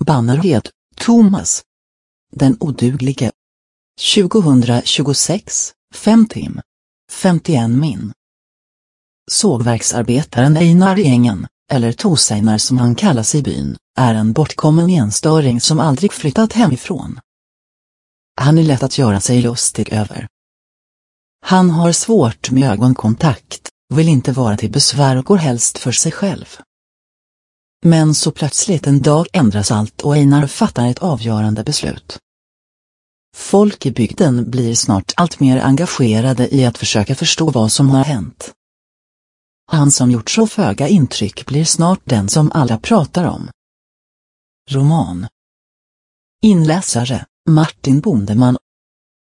Bannerhed, Thomas. Den oduglige. 2026, 5 tim. 51 min. Sågverksarbetaren Einar Engen, eller Toseinar som han kallas i byn, är en bortkommen enstöring som aldrig flyttat hemifrån. Han är lätt att göra sig lustig över. Han har svårt med ögonkontakt, vill inte vara till besvär och går helst för sig själv. Men så plötsligt en dag ändras allt och Einar fattar ett avgörande beslut. Folk i bygden blir snart allt mer engagerade i att försöka förstå vad som har hänt. Han som gjort så föga intryck blir snart den som alla pratar om. Roman. Inläsare, Martin Bondeman.